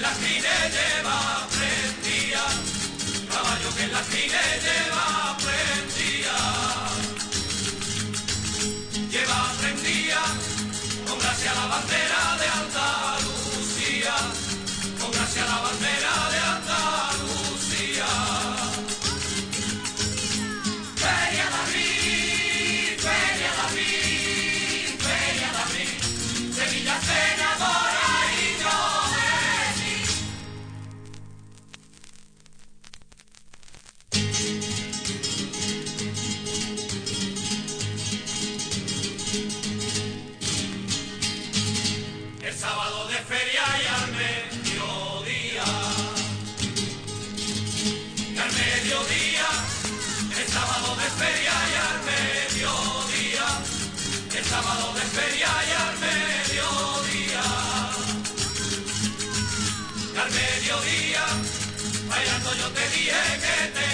las crines lleva prendía, caballo que en las crines lleva prendía, lleva prendía, con gracia la bandera de Andalucía, con gracia la bandera de Andalucía. Feria de abril, feria de abril, feria de abril, Sevilla se enamora y yo de ti. El sábado de feria y al mediodía, y al mediodía, el sábado de feria y al mediodía, el sábado de feria y al mediodía, y al mediodía, bailando yo te dije que te